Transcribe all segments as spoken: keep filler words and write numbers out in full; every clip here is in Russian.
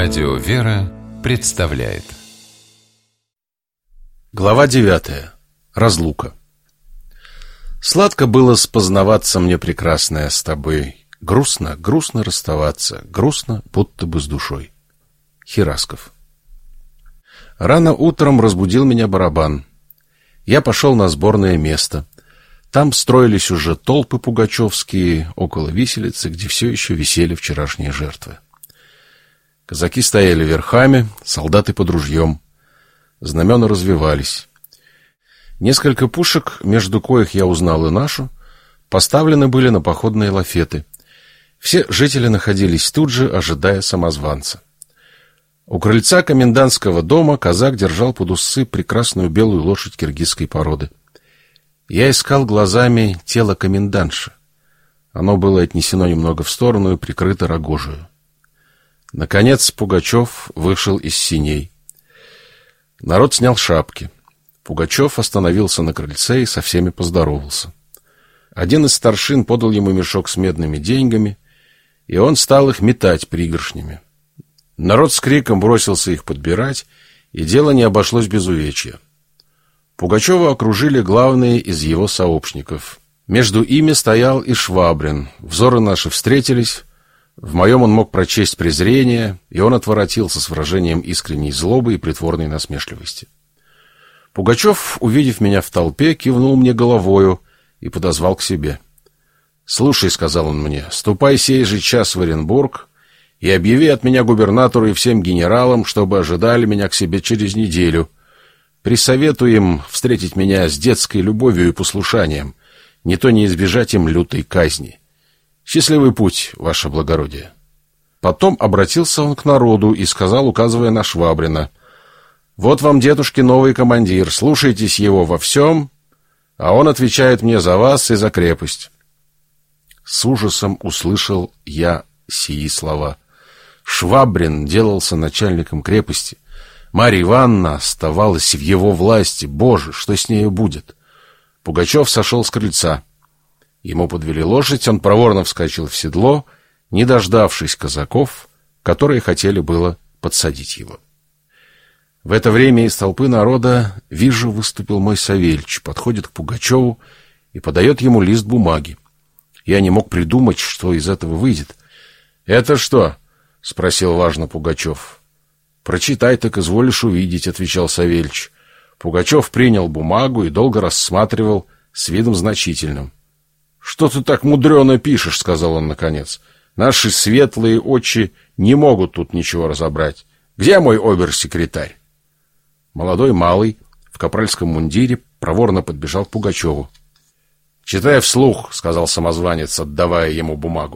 Радио «Вера» представляет. Глава девятая. Разлука. Сладко было спознаваться мне, прекрасная, с тобой. Грустно, грустно расставаться, грустно, будто бы с душой. Херасков. Рано утром разбудил меня барабан. Я пошел на сборное место. Там строились уже толпы пугачевские около виселицы, где все еще висели вчерашние жертвы. Казаки стояли верхами, солдаты под ружьем. Знамена развивались. Несколько пушек, между коих я узнал и нашу, поставлены были на походные лафеты. Все жители находились тут же, ожидая самозванца. У крыльца комендантского дома казак держал под усы прекрасную белую лошадь киргизской породы. Я искал глазами тело комендантши. Оно было отнесено немного в сторону и прикрыто рогожею. Наконец Пугачев вышел из сеней. Народ снял шапки. Пугачев остановился на крыльце и со всеми поздоровался. Один из старшин подал ему мешок с медными деньгами, и он стал их метать пригоршнями. Народ с криком бросился их подбирать, и дело не обошлось без увечья. Пугачева окружили главные из его сообщников. Между ими стоял и Швабрин. Взоры наши встретились. В моем он мог прочесть презрение, и он отворотился с выражением искренней злобы и притворной насмешливости. Пугачев, увидев меня в толпе, кивнул мне головою и подозвал к себе. «Слушай, — сказал он мне, — ступай сей же час в Оренбург и объяви от меня губернатору и всем генералам, чтобы ожидали меня к себе через неделю. Присоветуй им встретить меня с детской любовью и послушанием, не то не избежать им лютой казни. Счастливый путь, ваше благородие». Потом обратился он к народу и сказал, указывая на Швабрина: «Вот вам, дедушки, новый командир, слушайтесь его во всем, а он отвечает мне за вас и за крепость». С ужасом услышал я сии слова. Швабрин делался начальником крепости. Марья Ивановна оставалась в его власти. Боже, что с нею будет? Пугачев сошел с крыльца. Ему подвели лошадь, он проворно вскочил в седло, не дождавшись казаков, которые хотели было подсадить его. В это время из толпы народа, вижу, выступил мой Савельич, подходит к Пугачеву и подает ему лист бумаги. Я не мог придумать, что из этого выйдет. «Это что?» — спросил важно Пугачев. «Прочитай, так изволишь увидеть», — отвечал Савельич. Пугачев принял бумагу и долго рассматривал с видом значительным. «Что ты так мудрено пишешь?» — сказал он наконец. «Наши светлые очи не могут тут ничего разобрать. Где мой обер-секретарь?» Молодой малый в капральском мундире проворно подбежал к Пугачеву. «Читай вслух», — сказал самозванец, отдавая ему бумагу.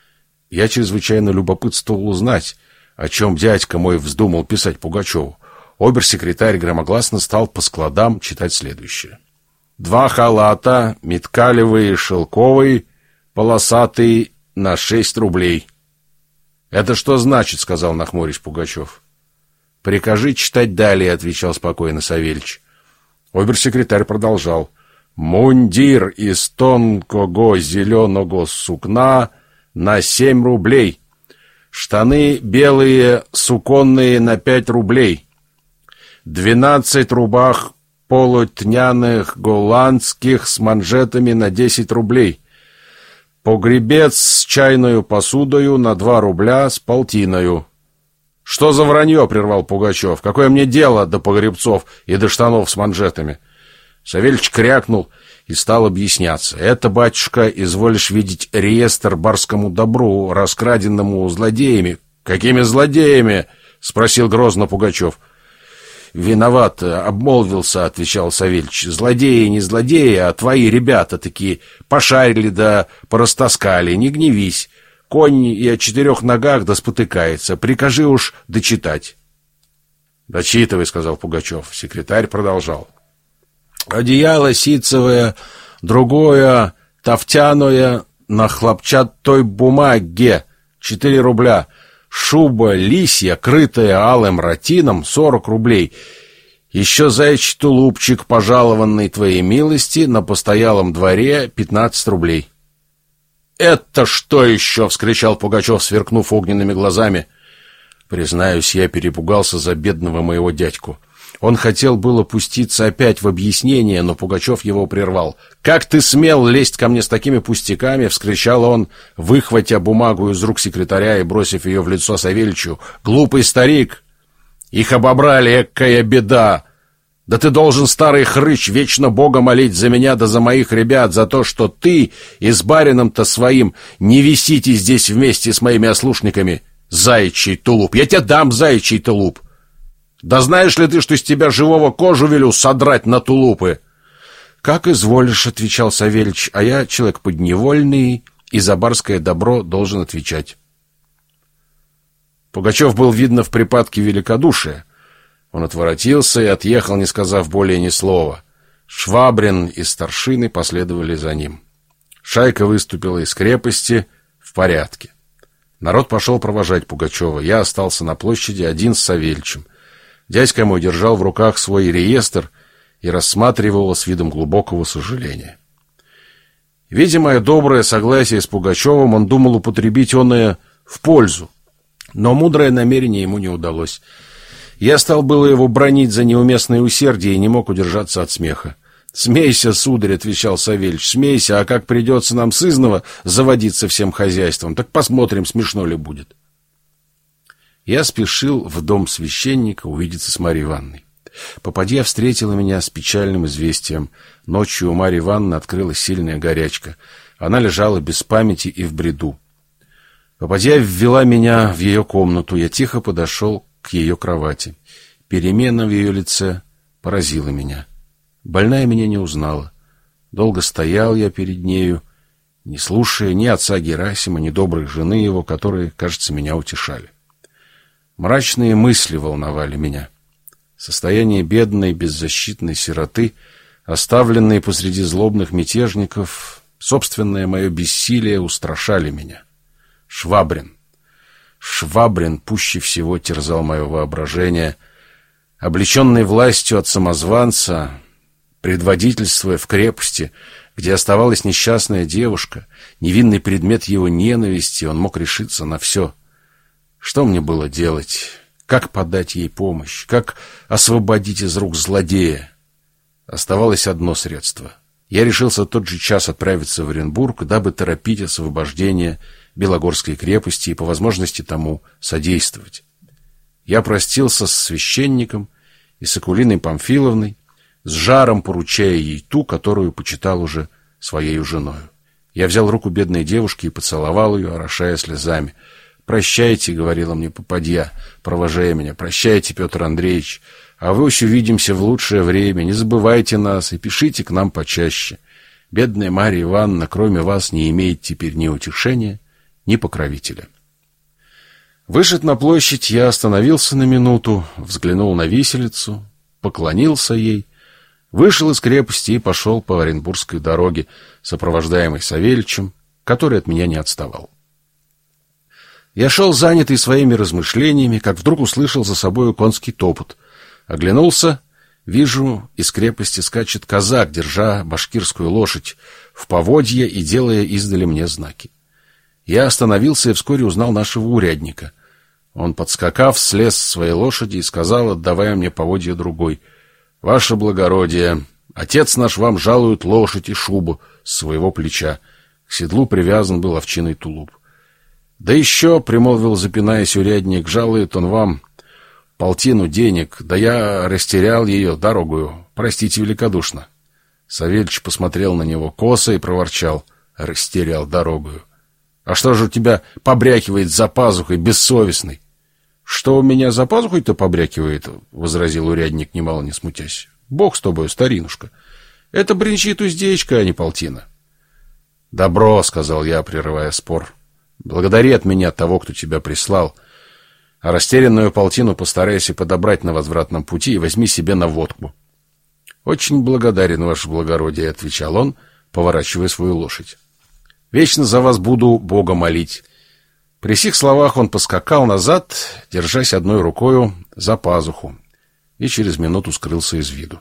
Я чрезвычайно любопытствовал узнать, о чем дядька мой вздумал писать Пугачеву. Обер-секретарь громогласно стал по складам читать следующее. «Два халата, меткалевый, шелковый, полосатый, на шесть рублей». «Это что значит?» — сказал, нахмурясь, Пугачев. «Прикажи читать далее», — отвечал спокойно Савельич. Обер-секретарь продолжал. «Мундир из тонкого зеленого сукна на семь рублей. Штаны белые суконные на пять рублей. Двенадцать рубах полотняных голландских с манжетами на десять рублей. Погребец с чайною посудою на два рубля с полтиною». «Что за вранье?» — прервал Пугачев. «Какое мне дело до погребцов и до штанов с манжетами?» Савельич крякнул и стал объясняться. «Это, батюшка, изволишь видеть реестр барскому добру, раскраденному злодеями». «Какими злодеями?» — спросил грозно Пугачев. «Виноват, обмолвился», — отвечал Савельич. «Злодеи не злодеи, а твои ребята такие пошарили да порастаскали. Не гневись. Конь и о четырех ногах да спотыкается. Прикажи уж дочитать». «Дочитывай», — сказал Пугачев. Секретарь продолжал. «Одеяло ситцевое, другое тафтяное на хлопчатой бумаге, четыре рубля. Шуба лисья, крытая алым ратином, сорок рублей. Еще заячий тулупчик, пожалованный твоей милости, на постоялом дворе, пятнадцать рублей». «Это что еще?» — вскричал Пугачев, сверкнув огненными глазами. Признаюсь, я перепугался за бедного моего дядьку. Он хотел было пуститься опять в объяснение, но Пугачев его прервал. «Как ты смел лезть ко мне с такими пустяками?» — вскричал он, выхватя бумагу из рук секретаря и бросив ее в лицо Савельичу. «Глупый старик! Их обобрали, экая беда! Да ты должен, старый хрыч, вечно Бога молить за меня да за моих ребят, за то, что ты и с барином-то своим не висите здесь вместе с моими ослушниками. Заячий тулуп! Я тебе дам заячий тулуп! Да знаешь ли ты, что из тебя живого кожу велю содрать на тулупы?» «Как изволишь», — отвечал Савельич, — «а я человек подневольный и за барское добро должен отвечать». Пугачев был, видно, в припадке великодушия. Он отворотился и отъехал, не сказав более ни слова. Швабрин и старшины последовали за ним. Шайка выступила из крепости в порядке. Народ пошел провожать Пугачева. Я остался на площади один с Савельичем. Дядька мой держал в руках свой реестр и рассматривал его с видом глубокого сожаления. Видя мое доброе согласие с Пугачевым, он думал употребить оное в пользу, но мудрое намерение ему не удалось. Я стал было его бранить за неуместное усердие и не мог удержаться от смеха. «Смейся, сударь», — отвечал Савельич, — «смейся, а как придется нам сызнова заводиться всем хозяйством, так посмотрим, смешно ли будет». Я спешил в дом священника увидеться с Марьей Ивановной. Попадья встретила меня с печальным известием. Ночью у Марьи Ивановны открылась сильная горячка. Она лежала без памяти и в бреду. Попадья ввела меня в ее комнату. Я тихо подошел к ее кровати. Перемена в ее лице поразила меня. Больная меня не узнала. Долго стоял я перед нею, не слушая ни отца Герасима, ни добрых жены его, которые, кажется, меня утешали. Мрачные мысли волновали меня. Состояние бедной, беззащитной сироты, оставленной посреди злобных мятежников, собственное мое бессилие устрашали меня. Швабрин. Швабрин пуще всего терзал мое воображение. Облеченный властью от самозванца, предводительствуя в крепости, где оставалась несчастная девушка, невинный предмет его ненависти, он мог решиться на все. Что мне было делать? Как подать ей помощь? Как освободить из рук злодея? Оставалось одно средство. Я решился тот же час отправиться в Оренбург, дабы торопить освобождение Белогорской крепости и по возможности тому содействовать. Я простился с священником и с Акулиной Памфиловной, с жаром поручая ей ту, которую почитал уже своею женою. Я взял руку бедной девушки и поцеловал ее, орошая слезами. «Прощайте», — говорила мне попадья, провожая меня, — «прощайте, Петр Андреевич, а вы еще увидимся в лучшее время, не забывайте нас и пишите к нам почаще. Бедная Марья Ивановна, кроме вас, не имеет теперь ни утешения, ни покровителя». Вышед на площадь, я остановился на минуту, взглянул на виселицу, поклонился ей, вышел из крепости и пошел по Оренбургской дороге, сопровождаемый Савельичем, который от меня не отставал. Я шел занятый своими размышлениями, как вдруг услышал за собою конский топот. Оглянулся, вижу, из крепости скачет казак, держа башкирскую лошадь в поводье и делая издали мне знаки. Я остановился и вскоре узнал нашего урядника. Он, подскакав, слез с своей лошади и сказал, отдавая мне поводья другой: «Ваше благородие, отец наш вам жалует лошадь и шубу с своего плеча». К седлу привязан был овчинный тулуп. «Да еще, — примолвил, запинаясь, урядник, — жалует он вам полтину денег, да я растерял ее дорогую, простите великодушно». Савельич посмотрел на него косо и проворчал: «Растерял дорогую. А что же у тебя побрякивает за пазухой, бессовестный?» «Что у меня за пазухой-то побрякивает? — возразил урядник, немало не смутясь. — Бог с тобою, старинушка. Это бренчит уздечка, а не полтина». «Добро, — сказал я, прерывая спор, — благодари от меня того, кто тебя прислал, а растерянную полтину постарайся подобрать на возвратном пути и возьми себе на водку». «Очень благодарен, ваше благородие, — отвечал он, поворачивая свою лошадь. — Вечно за вас буду Бога молить». При сих словах он поскакал назад, держась одной рукою за пазуху, и через минуту скрылся из виду.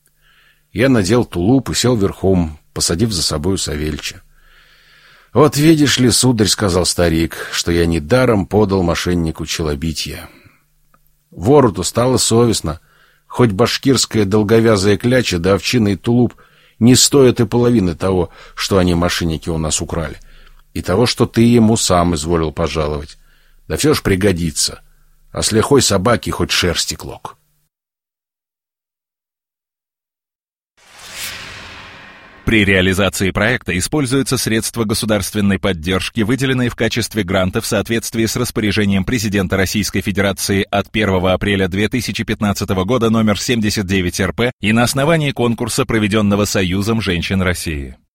Я надел тулуп и сел верхом, посадив за собою Савельича. «Вот видишь ли, сударь, — сказал старик, — что я недаром подал мошеннику челобитие. Вору-то стало совестно. Хоть башкирская долговязая кляча да овчинный тулуп не стоят и половины того, что они, мошенники, у нас украли. И того, что ты ему сам изволил пожаловать. Да все ж пригодится. А с лихой собаки хоть шерсти клок. При реализации проекта используются средства государственной поддержки, выделенные в качестве гранта в соответствии с распоряжением президента Российской Федерации от первого апреля две тысячи пятнадцатого года номер семьдесят девять эр пэ и на основании конкурса, проведенного Союзом женщин России.